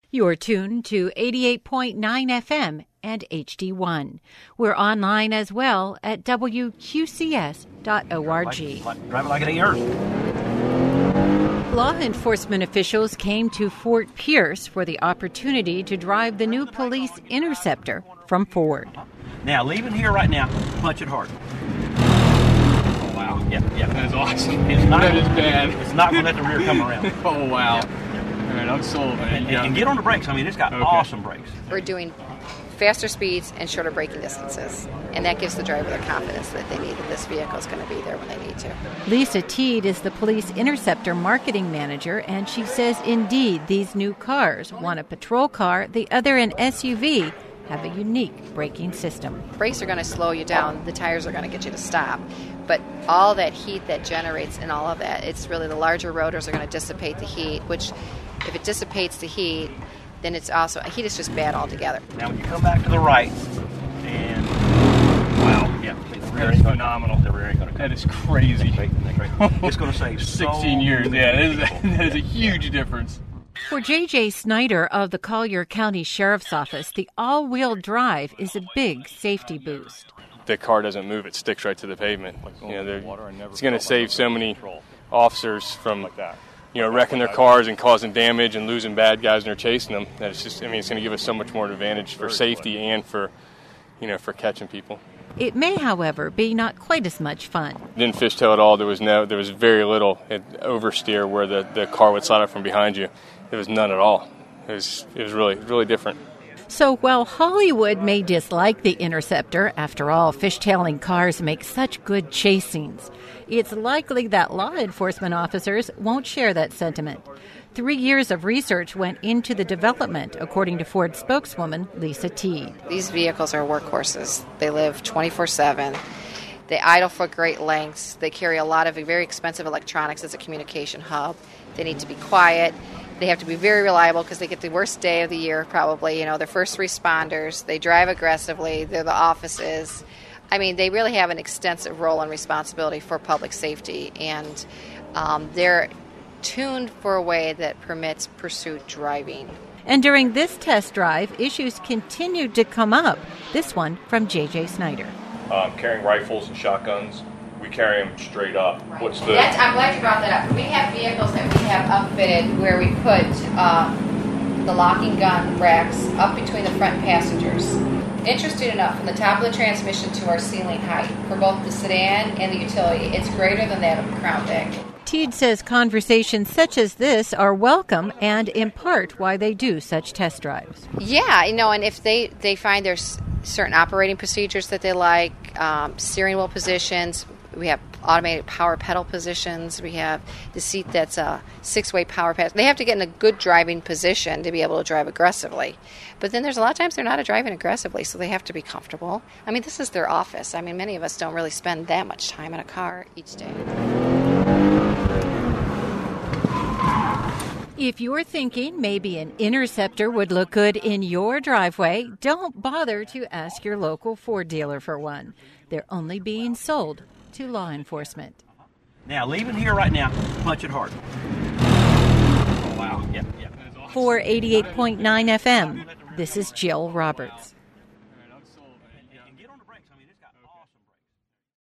You're tuned to 88.9 FM and HD1. We're online as well at WQCS.org. Drive it like it ain't yours. Law enforcement officials came to Fort Pierce for the opportunity to drive the new police Interceptor from Ford. Now, leaving here right now, punch it hard. Oh, wow. Yeah. That is awesome. That is bad. It's not going to let the rear come around. Oh, wow. Yeah. All right, I'm sold. And get on the brakes. I mean, it's got awesome brakes. We're doing faster speeds and shorter braking distances, and that gives the driver the confidence that they need that this vehicle is going to be there when they need to. Lisa Teed is the police Interceptor marketing manager, and she says indeed these new cars, one a patrol car, the other an SUV, have a unique braking system. Brakes are going to slow you down. The tires are going to get you to stop. But all that heat that generates and all of that, it's really the larger rotors are going to dissipate the heat, which if it dissipates the heat, then it's also, heat is just bad altogether. Now when you come back to the right, and wow, yeah, the rear is phenomenal. The rear ain't going to come. That is crazy. It's going to save 16 years. Yeah, that is a huge difference. For J.J. Snyder of the Collier County Sheriff's Office, the all-wheel drive is a big safety boost. The car doesn't move, it sticks right to the pavement. It's going to save so many officers from wrecking their cars and causing damage and losing bad guys when they're chasing them. That it's going to give us so much more advantage for safety and for catching people. It may, however, be not quite as much fun. Didn't fishtail at all. There was very little oversteer where the car would slide up from behind you. There was none at all. It was really different. So while Hollywood may dislike the Interceptor, after all, fishtailing cars make such good chase scenes, it's likely that law enforcement officers won't share that sentiment. 3 years of research went into the development, according to Ford spokeswoman Lisa Teed. These vehicles are workhorses. They live 24/7. They idle for great lengths. They carry a lot of very expensive electronics as a communication hub. They need to be quiet. They have to be very reliable because they get the worst day of the year probably. They're first responders. They drive aggressively. They're the offices. I mean, they really have an extensive role and responsibility for public safety, and they're tuned for a way that permits pursuit driving. And during this test drive, issues continued to come up. This one from J.J. Snyder. Carrying rifles and shotguns, we carry them straight up. Right. I'm glad you brought that up. We have vehicles that we have upfitted where we put the locking gun racks up between the front passengers. Interesting enough, from the top of the transmission to our ceiling height, for both the sedan and the utility, it's greater than that of a Crown Vic. Teed says conversations such as this are welcome and in part why they do such test drives. Yeah, and if they find there's certain operating procedures that they like, steering wheel positions, we have automated power pedal positions, we have the seat that's a 6-way power pass. They have to get in a good driving position to be able to drive aggressively. But then there's a lot of times they're not driving aggressively, so they have to be comfortable. I mean, this is their office. I mean, many of us don't really spend that much time in a car each day. If you're thinking maybe an Interceptor would look good in your driveway, don't bother to ask your local Ford dealer for one. They're only being sold to law enforcement. Now, leaving here right now, punch it hard. Oh, wow. Yeah. For 88.9 FM, this is Jill Roberts.